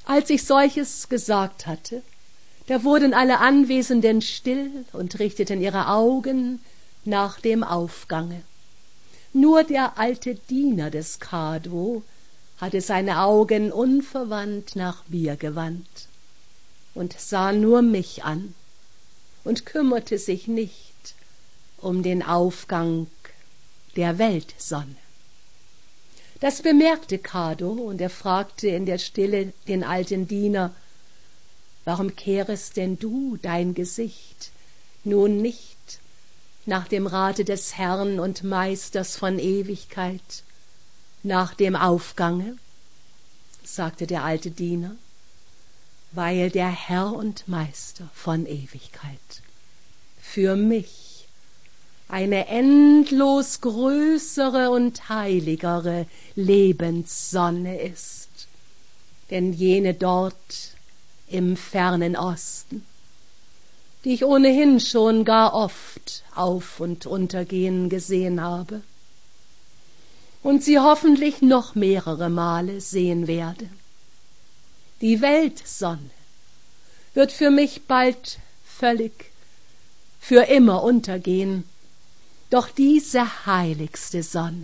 Als ich solches gesagt hatte, da wurden alle Anwesenden still und richteten ihre Augen nach dem Aufgange. Nur der alte Diener des Kado hatte seine Augen unverwandt nach mir gewandt und sah nur mich an und kümmerte sich nicht um den Aufgang der Weltsonne. Das bemerkte Kado, und er fragte in der Stille den alten Diener: Warum kehrest denn du dein Gesicht nun nicht nach dem Rate des Herrn und Meisters von Ewigkeit, nach dem Aufgange? Sagte der alte Diener: Weil der Herr und Meister von Ewigkeit für mich eine endlos größere und heiligere Lebenssonne ist, denn jene dort im fernen Osten, die ich ohnehin schon gar oft auf- und untergehen gesehen habe und sie hoffentlich noch mehrere Male sehen werde. Die Weltsonne wird für mich bald völlig, für immer untergehen, doch diese heiligste Sonne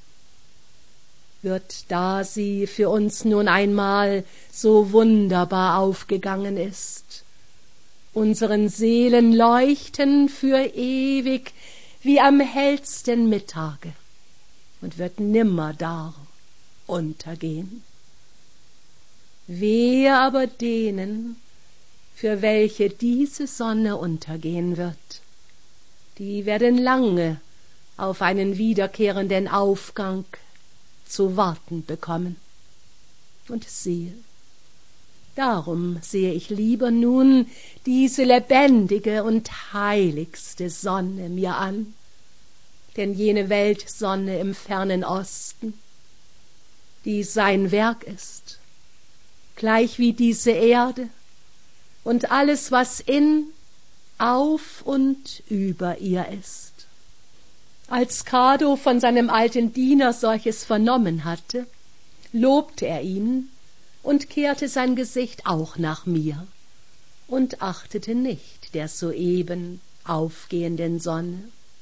wird, da sie für uns nun einmal so wunderbar aufgegangen ist, unseren Seelen leuchten für ewig wie am hellsten Mittage und wird nimmerdar untergehen. Wehe aber denen, für welche diese Sonne untergehen wird. Die werden lange auf einen wiederkehrenden Aufgang zu warten bekommen. Und siehe, darum sehe ich lieber nun diese lebendige und heiligste Sonne mir an, denn jene Weltsonne im fernen Osten, die sein Werk ist, gleich wie diese Erde und alles, was in, auf und über ihr ist. Als Kado von seinem alten Diener solches vernommen hatte, lobte er ihn und kehrte sein Gesicht auch nach mir und achtete nicht der soeben aufgehenden Sonne.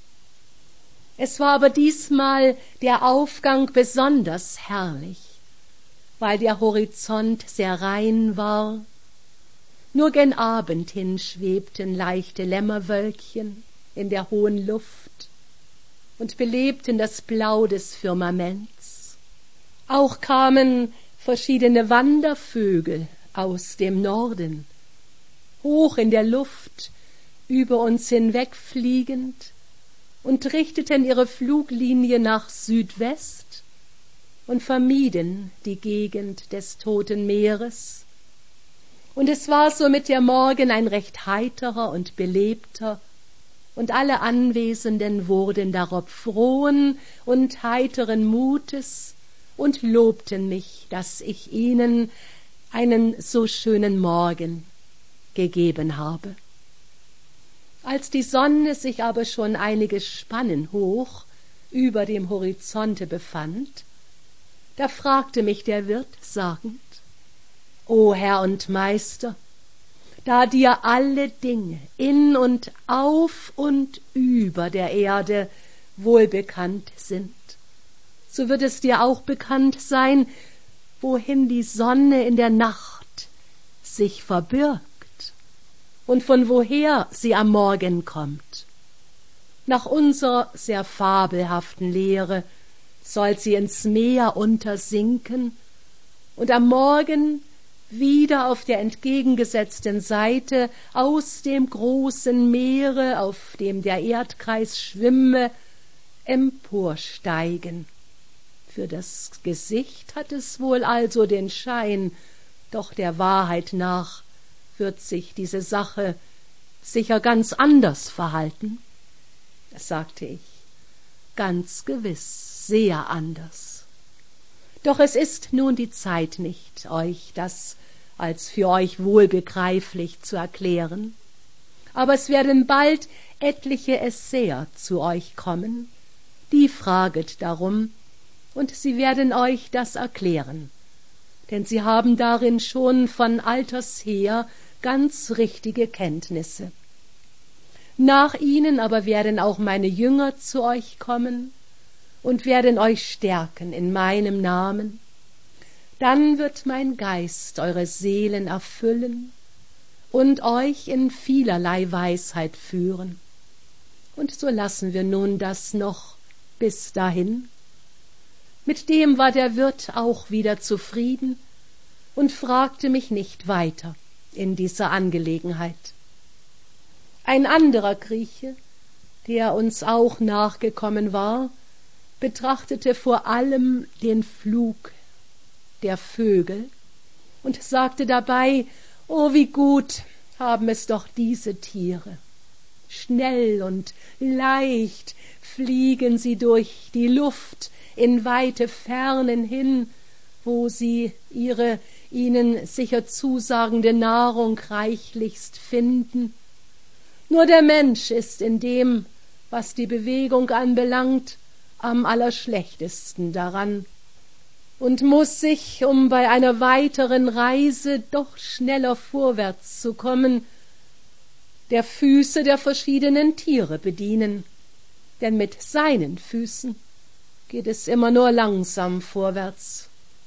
Es war aber diesmal der Aufgang besonders herrlich, weil der Horizont sehr rein war. Nur gen Abend hin schwebten leichte Lämmerwölkchen in der hohen Luft und belebten das Blau des Firmaments. Auch kamen verschiedene Wandervögel aus dem Norden, hoch in der Luft über uns hinwegfliegend, und richteten ihre Fluglinie nach Südwest und vermieden die Gegend des Toten Meeres. Und es war somit der Morgen ein recht heiterer und belebter, und alle Anwesenden wurden darob frohen und heiteren Mutes und lobten mich, dass ich ihnen einen so schönen Morgen gegeben habe. Als die Sonne sich aber schon einige Spannen hoch über dem Horizonte befand, da fragte mich der Wirt sagend: O Herr und Meister, da dir alle Dinge in und auf und über der Erde wohlbekannt sind, so wird es dir auch bekannt sein, wohin die Sonne in der Nacht sich verbirgt und von woher sie am Morgen kommt. Nach unserer sehr fabelhaften Lehre soll sie ins Meer untersinken und am Morgen wieder auf der entgegengesetzten Seite aus dem großen Meere, auf dem der Erdkreis schwimme, emporsteigen. Für das Gesicht hat es wohl also den Schein, doch der Wahrheit nach wird sich diese Sache sicher ganz anders verhalten. Das sagte ich, ganz gewiss, sehr anders. Doch es ist nun die Zeit nicht, euch das als für euch wohlbegreiflich zu erklären. Aber es werden bald etliche Essäer zu euch kommen, die fraget darum, und sie werden euch das erklären. denn sie haben darin schon von alters her ganz richtige Kenntnisse. Nach ihnen aber werden auch meine Jünger zu euch kommen und werden euch stärken in meinem Namen. Dann wird mein Geist eure Seelen erfüllen und euch in vielerlei Weisheit führen. Und so lassen wir nun das noch bis dahin. Mit dem war der Wirt auch wieder zufrieden und fragte mich nicht weiter in dieser Angelegenheit. Ein anderer Grieche, der uns auch nachgekommen war, betrachtete vor allem den Flug der Vögel und sagte dabei: »Oh, wie gut haben es doch diese Tiere! Schnell und leicht fliegen sie durch die Luft in weite Fernen hin, wo sie ihre ihnen sicher zusagende Nahrung reichlichst finden. Nur der Mensch ist in dem, was die Bewegung anbelangt, am allerschlechtesten daran und muß sich, um bei einer weiteren Reise doch schneller vorwärts zu kommen, der Füße der verschiedenen Tiere bedienen, denn mit seinen Füßen geht es immer nur langsam vorwärts.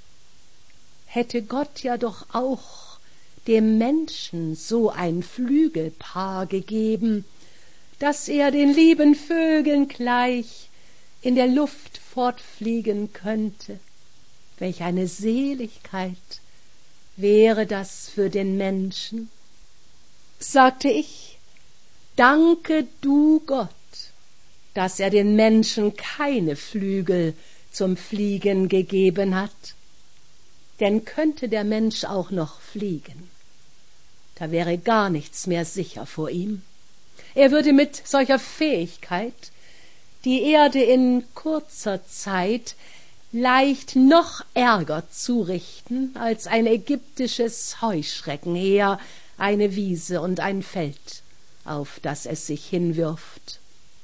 Hätte Gott ja doch auch dem Menschen so ein Flügelpaar gegeben, dass er den lieben Vögeln gleich in der Luft fortfliegen könnte. Welch eine Seligkeit wäre das für den Menschen. Sagte ich: Danke du Gott, dass er den Menschen keine Flügel zum Fliegen gegeben hat. Denn könnte der Mensch auch noch fliegen, da wäre gar nichts mehr sicher vor ihm. Er würde mit solcher Fähigkeit die Erde in kurzer Zeit leicht noch Ärger zurichten, als ein ägyptisches Heuschreckenheer eine Wiese und ein Feld, auf das es sich hinwirft.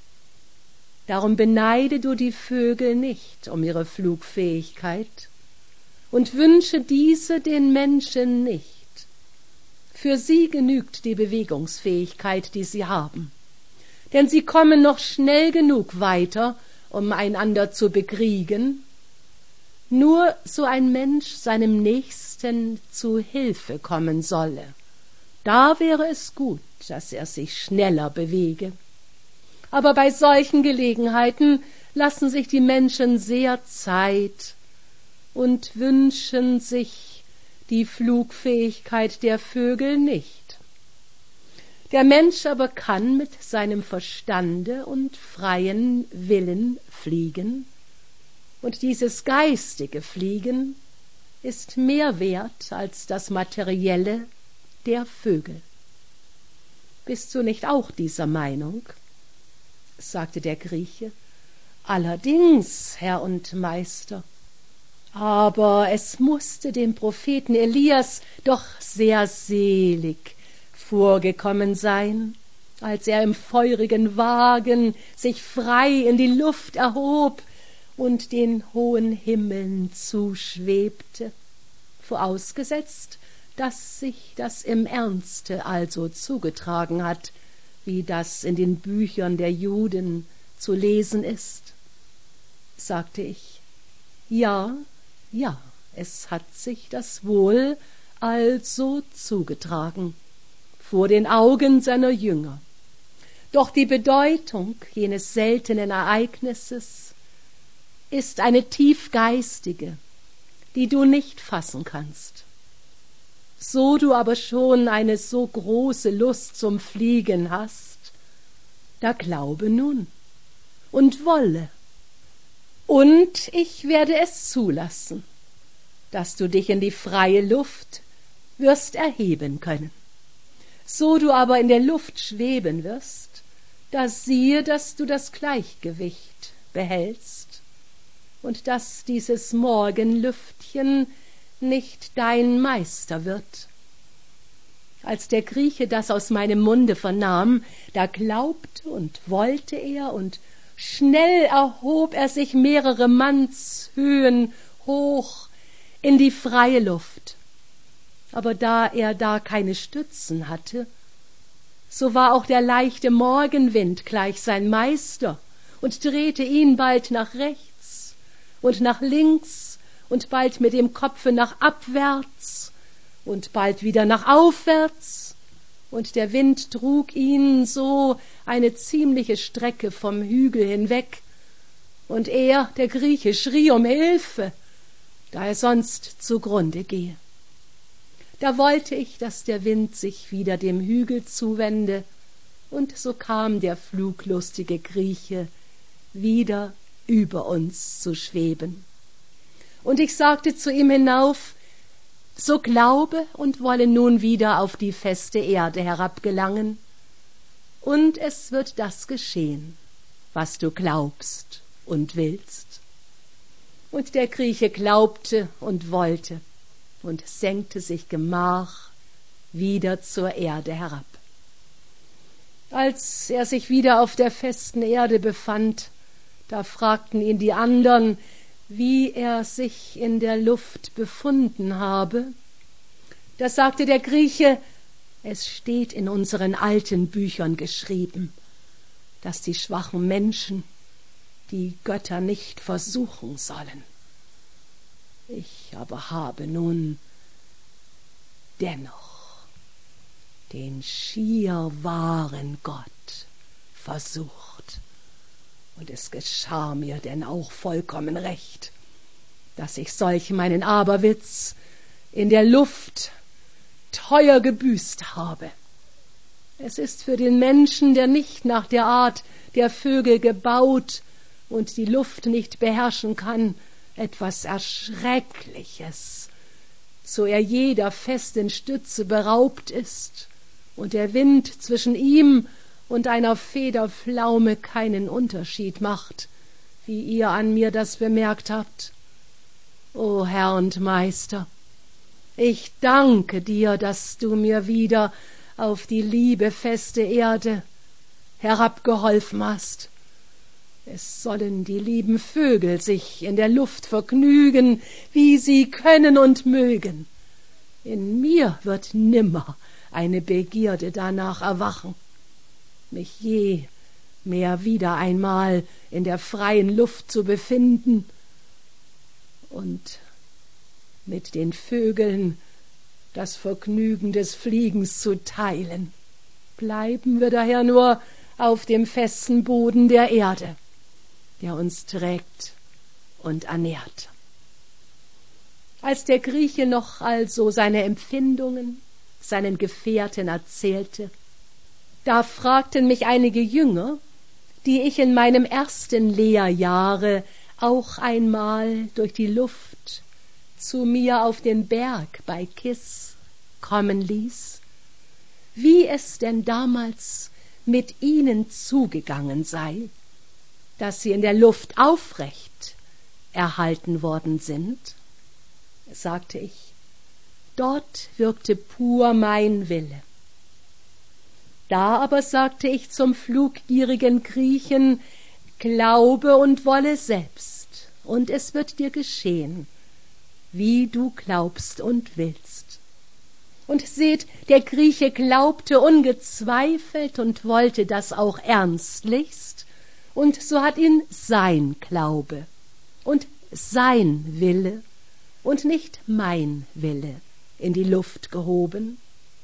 Darum beneide du die Vögel nicht um ihre Flugfähigkeit und wünsche diese den Menschen nicht. Für sie genügt die Bewegungsfähigkeit, die sie haben, denn sie kommen noch schnell genug weiter, um einander zu bekriegen. Nur so ein Mensch seinem Nächsten zu Hilfe kommen solle, da wäre es gut, dass er sich schneller bewege. Aber bei solchen Gelegenheiten lassen sich die Menschen sehr Zeit und wünschen sich die Flugfähigkeit der Vögel nicht. Der Mensch aber kann mit seinem Verstande und freien Willen fliegen, und dieses geistige Fliegen ist mehr wert als das materielle der Vögel. Bist du nicht auch dieser Meinung?« sagte der Grieche. »Allerdings, Herr und Meister. Aber es mußte dem Propheten Elias doch sehr selig vorgekommen sein, als er im feurigen Wagen sich frei in die Luft erhob und den hohen Himmeln zuschwebte, vorausgesetzt, dass sich das im Ernste also zugetragen hat, wie das in den Büchern der Juden zu lesen ist«, sagte ich. »Ja, ja, es hat sich das wohl also zugetragen, vor den Augen seiner Jünger. Doch die Bedeutung jenes seltenen Ereignisses ist eine tiefgeistige, die du nicht fassen kannst. So du aber schon eine so große Lust zum Fliegen hast, da glaube nun und wolle, und ich werde es zulassen, dass du dich in die freie Luft wirst erheben können. So du aber in der Luft schweben wirst, da siehe, dass du das Gleichgewicht behältst und dass dieses Morgenlüftchen nicht dein Meister wird.« Als der Grieche das aus meinem Munde vernahm, da glaubte und wollte er, und schnell erhob er sich mehrere Mannshöhen hoch in die freie Luft. Aber da er da keine Stützen hatte, so war auch der leichte Morgenwind gleich sein Meister und drehte ihn bald nach rechts und nach links und bald mit dem Kopfe nach abwärts und bald wieder nach aufwärts, und der Wind trug ihn so eine ziemliche Strecke vom Hügel hinweg, und er, der Grieche, schrie um Hilfe, da er sonst zugrunde gehe. Da wollte ich, dass der Wind sich wieder dem Hügel zuwende, und so kam der fluglustige Grieche wieder über uns zu schweben. Und ich sagte zu ihm hinauf, so glaube und wolle nun wieder auf die feste Erde herabgelangen, und es wird das geschehen, was du glaubst und willst. Und der Grieche glaubte und wollte und senkte sich gemach wieder zur Erde herab. Als er sich wieder auf der festen Erde befand, da fragten ihn die andern, wie er sich in der Luft befunden habe. Da sagte der Grieche, es steht in unseren alten Büchern geschrieben, dass die schwachen Menschen die Götter nicht versuchen sollen. Ich aber habe nun dennoch den schier wahren Gott versucht. Und es geschah mir denn auch vollkommen recht, dass ich solch meinen Aberwitz in der Luft teuer gebüßt habe. Es ist für den Menschen, der nicht nach der Art der Vögel gebaut und die Luft nicht beherrschen kann, etwas Erschreckliches, so er jeder festen Stütze beraubt ist und der Wind zwischen ihm und einer Federpflaume keinen Unterschied macht, wie ihr an mir das bemerkt habt. O Herr und Meister, ich danke dir, dass du mir wieder auf die liebe feste Erde herabgeholfen hast. Es sollen die lieben Vögel sich in der Luft vergnügen, wie sie können und mögen. In mir wird nimmer eine Begierde danach erwachen, mich je mehr wieder einmal in der freien Luft zu befinden und mit den Vögeln das Vergnügen des Fliegens zu teilen. Bleiben wir daher nur auf dem festen Boden der Erde, der uns trägt und ernährt. Als der Grieche noch also seine Empfindungen seinen Gefährten erzählte, da fragten mich einige Jünger, die ich in meinem ersten Lehrjahre auch einmal durch die Luft zu mir auf den Berg bei Kis kommen ließ, wie es denn damals mit ihnen zugegangen sei, dass sie in der Luft aufrecht erhalten worden sind. Sagte ich, dort wirkte pur mein Wille. Da aber sagte ich zum fluggierigen Griechen, glaube und wolle selbst, und es wird dir geschehen, wie du glaubst und willst. Und seht, der Grieche glaubte ungezweifelt und wollte das auch ernstlichst, und so hat ihn sein Glaube und sein Wille und nicht mein Wille in die Luft gehoben.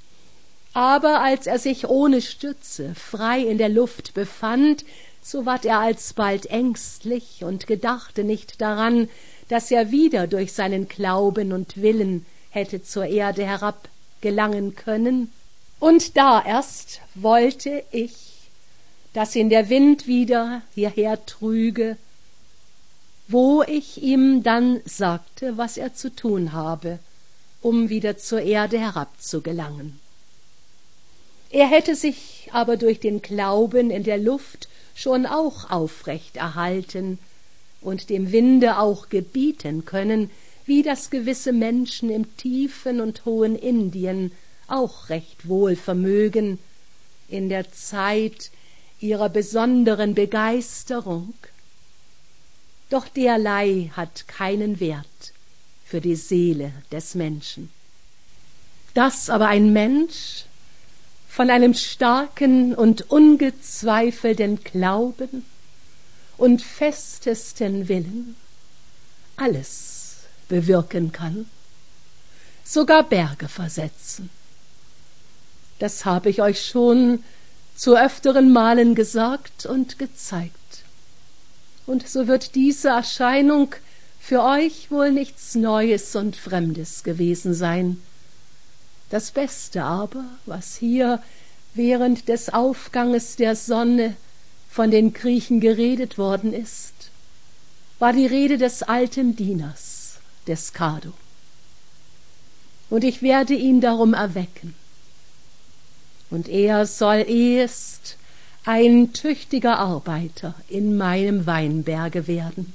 Aber als er sich ohne Stütze frei in der Luft befand, so ward er alsbald ängstlich und gedachte nicht daran, dass er wieder durch seinen Glauben und Willen hätte zur Erde herabgelangen können. Und da erst wollte ich, dass ihn der Wind wieder hierher trüge, wo ich ihm dann sagte, was er zu tun habe, um wieder zur Erde herabzugelangen. Er hätte sich aber durch den Glauben in der Luft schon auch aufrecht erhalten und dem Winde auch gebieten können, wie das gewisse Menschen im tiefen und hohen Indien auch recht wohl vermögen, in der Zeit ihrer besonderen Begeisterung. Doch derlei hat keinen Wert für die Seele des Menschen. Dass aber ein Mensch von einem starken und ungezweifelten Glauben und festesten Willen alles bewirken kann, sogar Berge versetzen. Das habe ich euch schon zu öfteren Malen gesagt und gezeigt. Und so wird diese Erscheinung für euch wohl nichts Neues und Fremdes gewesen sein. Das Beste aber, was hier während des Aufganges der Sonne von den Griechen geredet worden ist, war die Rede des alten Dieners, des Kado. Und ich werde ihn darum erwecken. Und er soll erst ein tüchtiger Arbeiter in meinem Weinberge werden.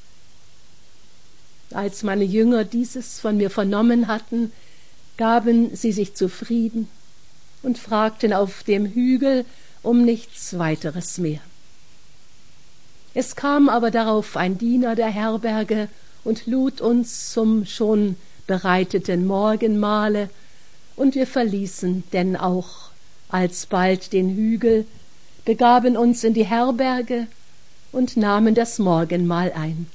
Als meine Jünger dieses von mir vernommen hatten, gaben sie sich zufrieden und fragten auf dem Hügel um nichts weiteres mehr. Es kam aber darauf ein Diener der Herberge und lud uns zum schon bereiteten Morgenmahle, und wir verließen denn auch alsbald den Hügel, begaben uns in die Herberge und nahmen das Morgenmahl ein.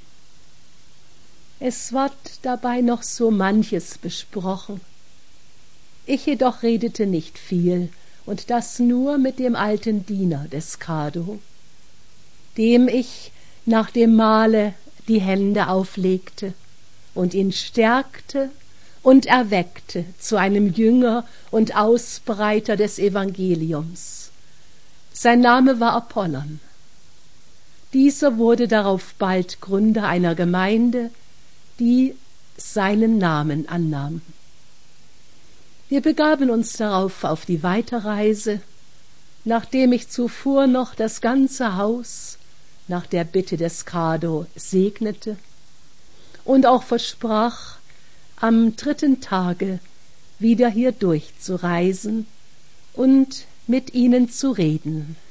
Es ward dabei noch so manches besprochen. Ich jedoch redete nicht viel, und das nur mit dem alten Diener des Kado, dem ich nach dem Mahle die Hände auflegte und ihn stärkte und erweckte zu einem Jünger und Ausbreiter des Evangeliums. Sein Name war Apollon. Dieser wurde darauf bald Gründer einer Gemeinde, die seinen Namen annahm. Wir begaben uns darauf auf die Weiterreise, nachdem ich zuvor noch das ganze Haus nach der Bitte des Kado segnete und auch versprach, am 3. Tage wieder hier durchzureisen und mit ihnen zu reden